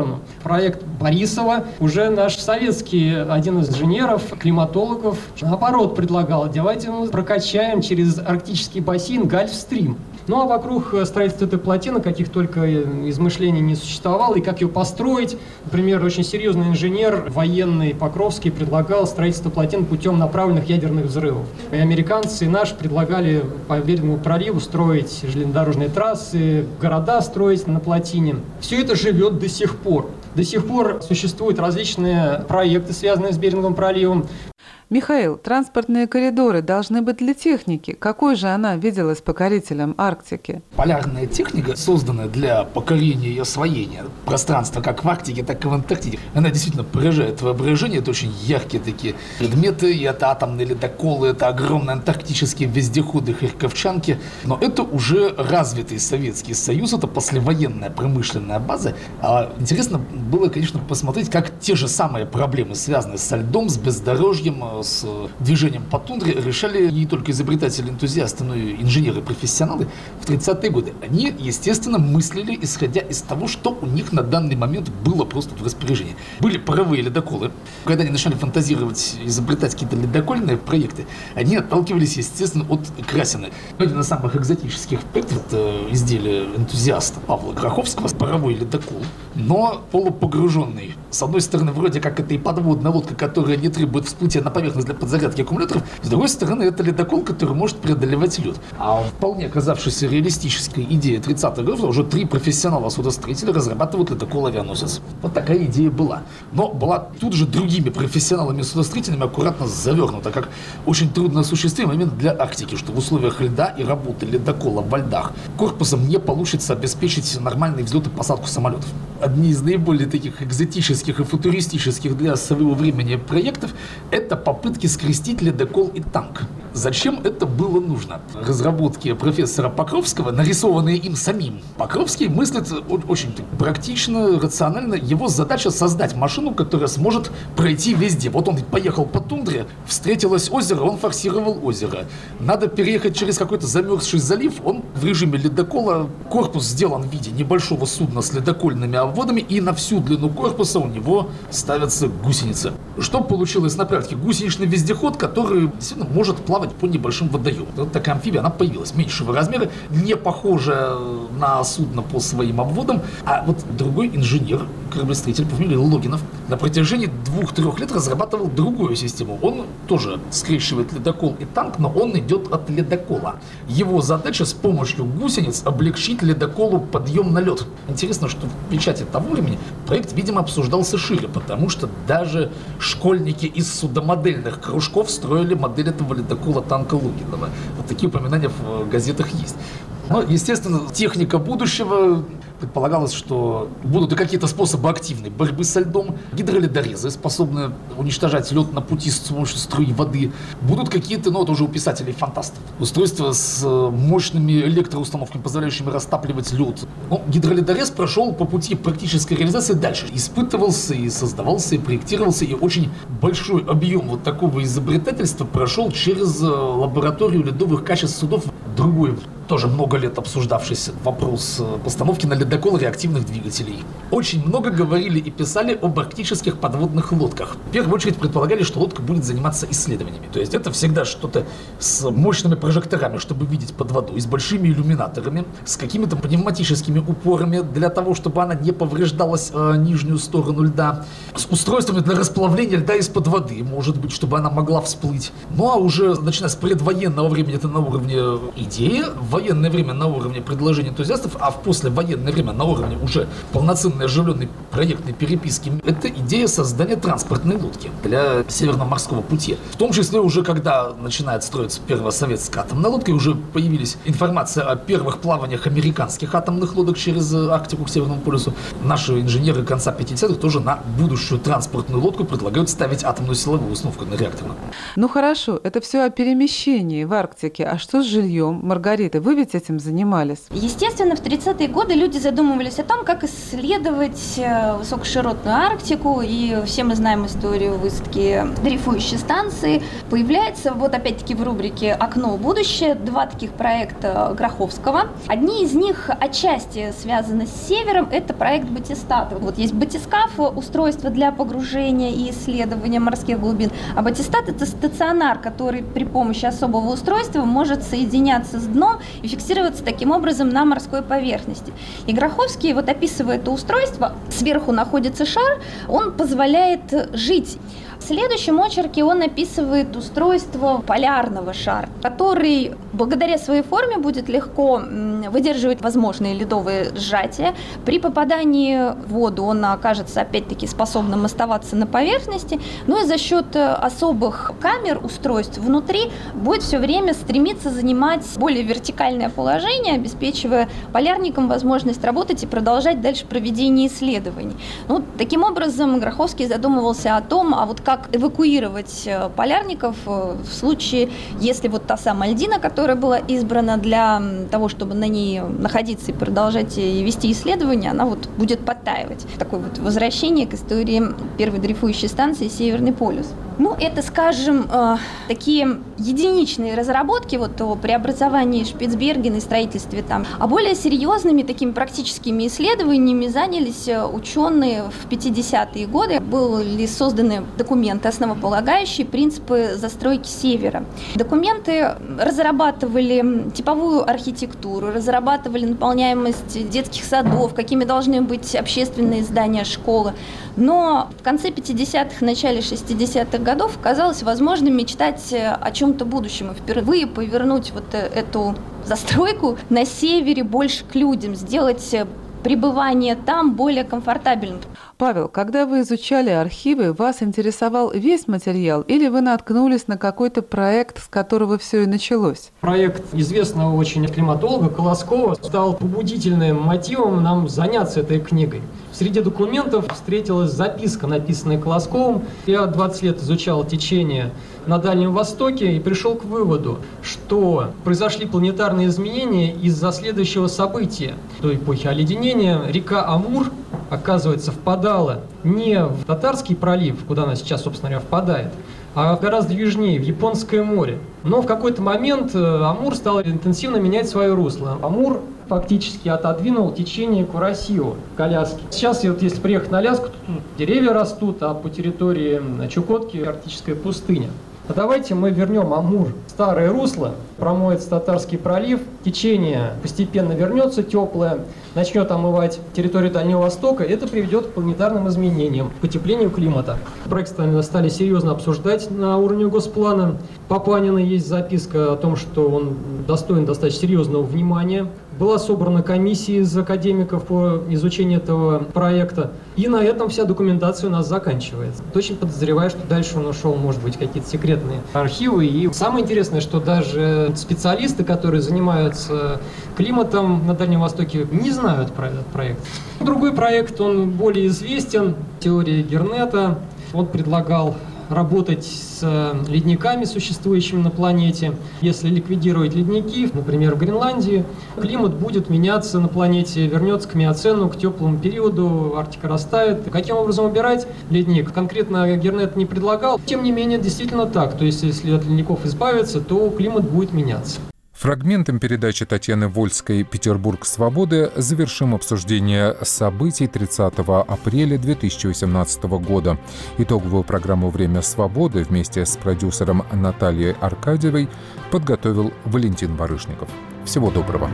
сторону. Проект Борисова уже наш советский один из инженеров, климатологов, наоборот предлагал: давайте мы прокачаем через арктический бассейн Гольфстрим. Ну а вокруг строительства этой плотины каких только измышлений не существовало, и как ее построить. Например, очень серьезный инженер военный Покровский предлагал строительство плотин путем направленных ядерных взрывов. И американцы и наши предлагали по Берингову проливу строить железнодорожные трассы, города строить на плотине. Все это живет до сих пор. До сих пор существуют различные проекты, связанные с Беринговым проливом. Михаил, транспортные коридоры должны быть для техники. Какой же она виделась покорителем Арктики? Полярная техника, созданная для покорения и освоения пространства как в Арктике, так и в Антарктиде, она действительно поражает воображение. Это очень яркие такие предметы. И это атомные ледоколы, это огромные антарктические вездеходы, харьковчанки. Но это уже развитый Советский Союз, это послевоенная промышленная база. А интересно было, конечно, посмотреть, как те же самые проблемы, связанные со льдом, с бездорожьем, с движением по тундре, решали не только изобретатели, энтузиасты, но и инженеры-профессионалы в 30-е годы. Они, естественно, мыслили, исходя из того, что у них на данный момент было просто в распоряжении. Были паровые ледоколы. Когда они начали фантазировать, изобретать какие-то ледокольные проекты, они отталкивались, естественно, от Красина. Один из самых экзотических проектов — это изделие энтузиаста Павла Краховского, паровой ледокол, но полупогруженный. С одной стороны, вроде как это и подводная лодка, которая не требует всплытия на поверхность для подзарядки аккумуляторов. С другой стороны, это ледокол, который может преодолевать лед. А вполне оказавшейся реалистической идеей 30-х годов уже 3 профессионала-судостроителя разрабатывают ледокол-авианосец. Вот такая идея была. Но была тут же другими профессионалами-судостроителями аккуратно завернута, как очень трудно осуществимый момент для Арктики, что в условиях льда и работы ледокола во льдах корпусом не получится обеспечить нормальный взлет и посадку самолетов. Одни из наиболее таких экзотических и футуристических для своего времени проектов — это попытки скрестить ледокол и танк. Зачем это было нужно? Разработки профессора Покровского, нарисованные им самим. Покровский мыслит очень практично, рационально. Его задача — создать машину, которая сможет пройти везде. Вот он поехал по тундре, встретилось озеро, он форсировал озеро. Надо переехать через какой-то замерзший залив, он в режиме ледокола. Корпус сделан в виде небольшого судна с ледокольными обводами, и на всю длину корпуса у него ставятся гусеницы. Что получилось на практике? Гусеничный вездеход, который действительно может плавать по небольшим водоемам. Вот такая амфибия, она появилась меньшего размера, не похожая на судно по своим обводам. А вот другой инженер, кораблестроитель по фамилии Логинов, на протяжении 2-3 лет разрабатывал другую систему. Он тоже скрещивает ледокол и танк, но он идет от ледокола. Его задача с помощью гусениц облегчить ледоколу подъем на лед. Интересно, что в печати того времени проект, видимо, обсуждался шире, потому что даже школьники из судомодельных кружков строили модель этого ледокола танка Логинова. Вот такие упоминания в газетах есть. Но, естественно, техника будущего. Предполагалось, что будут и какие-то способы активной борьбы со льдом. Гидроледорезы, способные уничтожать лед на пути с помощью струи воды. Будут какие-то, ну, это уже у писателей-фантастов, устройства с мощными электроустановками, позволяющими растапливать лед. Но гидроледорез прошел по пути практической реализации дальше. Испытывался и создавался, и проектировался, и очень большой объем вот такого изобретательства прошел через лабораторию ледовых качеств судов. Другой, тоже много лет обсуждавшийся вопрос постановки на ледокол реактивных двигателей. Очень много говорили и писали об арктических подводных лодках. В первую очередь предполагали, что лодка будет заниматься исследованиями. То есть это всегда что-то с мощными прожекторами, чтобы видеть под водой, с большими иллюминаторами, с какими-то пневматическими упорами для того, чтобы она не повреждалась нижнюю сторону льда, с устройствами для расплавления льда из-под воды, может быть, чтобы она могла всплыть. Ну а уже начиная с предвоенного времени, это на уровне идеи, в военное время на уровне предложений энтузиастов, а в послевоенное время на уровне уже полноценной оживленной проектной переписки, это идея создания транспортной лодки для Северного морского пути. В том числе уже когда начинает строиться первая советская атомная лодка, и уже появились информация о первых плаваниях американских атомных лодок через Арктику к Северному полюсу. Наши инженеры конца 50-х тоже на будущую транспортную лодку предлагают ставить атомную силовую установку на реактор. Ну хорошо, это все о перемещении в Арктике. А что с жильем? Маргарита, Вы ведь этим занимались. Естественно, в 30-е годы люди задумывались о том, как исследовать высокоширотную Арктику, и все мы знаем историю выставки дрейфующей станции. Появляется вот опять-таки в рубрике «Окно в будущее» два таких проекта Гроховского. Одни из них отчасти связаны с севером, это проект Батистата. Вот есть батискаф, устройство для погружения и исследования морских глубин, а батистат — это стационар, который при помощи особого устройства может соединяться с дном и фиксироваться таким образом на морской поверхности. И Гроховский, вот описывая это устройство, сверху находится шар, он позволяет жить. В следующем очерке он описывает устройство полярного шара, который благодаря своей форме будет легко выдерживать возможные ледовые сжатия. При попадании в воду он окажется опять-таки способным оставаться на поверхности, но и за счет особых камер устройств внутри будет все время стремиться занимать более вертикальное положение, обеспечивая полярникам возможность работать и продолжать дальше проведение исследований. Ну, таким образом, Гроховский задумывался о том, а вот как эвакуировать полярников в случае, если вот та самая льдина, которая была избрана для того, чтобы на ней находиться и продолжать и вести исследования, она вот будет подтаивать. Такое вот возвращение к истории первой дрейфующей станции «Северный полюс». Ну, это, скажем, такие единичные разработки вот о преобразовании Шпицбергена и строительстве там. А более серьезными такими практическими исследованиями занялись ученые в 50-е годы. Были созданы документы, основополагающие принципы застройки Севера. Документы разрабатывали типовую архитектуру, разрабатывали наполняемость детских садов, какими должны быть общественные здания, школы. Но в конце 50-х, начале 60-х годов казалось возможным мечтать о чем-то будущем и впервые повернуть вот эту застройку на севере больше к людям, сделать пребывание там более комфортабельным. Павел, когда вы изучали архивы, вас интересовал весь материал или вы наткнулись на какой-то проект, с которого все и началось? Проект известного очень климатолога Колоскова стал побудительным мотивом нам заняться этой книгой. Среди документов встретилась записка, написанная Колосковым. Я 20 лет изучал течение на Дальнем Востоке и пришел к выводу, что произошли планетарные изменения из-за следующего события. В той эпохе оледенения река Амур, оказывается, впадала не в Татарский пролив, куда она сейчас, собственно говоря, впадает, а гораздо южнее, в Японское море. Но в какой-то момент Амур стал интенсивно менять свое русло. Амур фактически отодвинул течение Куросио, к Аляске. Сейчас, вот, если приехать на Аляску, тут деревья растут, а по территории Чукотки арктическая пустыня. А давайте мы вернем Амур в старое русло, промоется Татарский пролив, течение постепенно вернется теплое, начнет омывать территорию Дальнего Востока, это приведет к планетарным изменениям, к потеплению климата. Проект стали серьезно обсуждать на уровне госплана. По Панину есть записка о том, что он достоин достаточно серьезного внимания. Была собрана комиссия из академиков по изучению этого проекта. И на этом вся документация у нас заканчивается. Точно подозреваю, что дальше он ушел, может быть, какие-то секретные архивы. И самое интересное, что даже специалисты, которые занимаются климатом на Дальнем Востоке, не знают про этот проект. Другой проект, он более известен, теория Гернета. Он предлагал работать с ледниками, существующими на планете. Если ликвидировать ледники, например, в Гренландии, климат будет меняться на планете, вернется к миоцену, к теплому периоду, Арктика растает. Каким образом убирать ледник? Конкретно Гернет не предлагал. Тем не менее, действительно так. То есть, если от ледников избавиться, то климат будет меняться. Фрагментом передачи Татьяны Вольской «Петербург свободы» завершим обсуждение событий 30 апреля 2018 года. Итоговую программу «Время свободы» вместе с продюсером Натальей Аркадьевой подготовил Валентин Барышников. Всего доброго.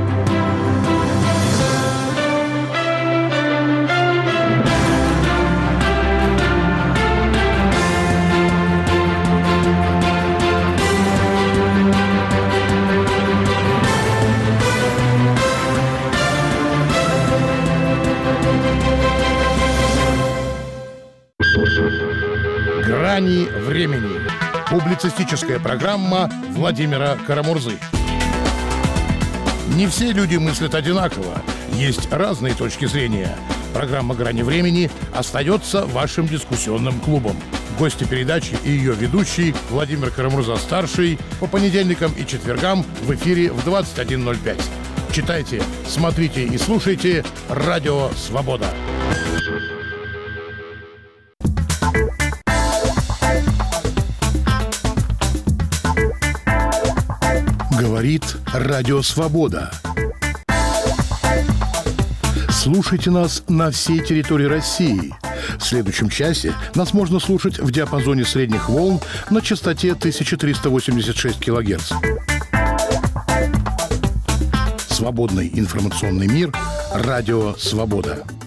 «Грани времени». Публицистическая программа Владимира Карамурзы. Не все люди мыслят одинаково. Есть разные точки зрения. Программа «Грани времени» остается вашим дискуссионным клубом. Гости передачи и ее ведущий Владимир Карамурза-старший по понедельникам и четвергам в эфире в 21:05. Читайте, смотрите и слушайте «Радио Свобода». Говорит Радио Свобода. Слушайте нас на всей территории России. В следующем часе нас можно слушать в диапазоне средних волн на частоте 1386 кГц. Свободный информационный мир. Радио Свобода.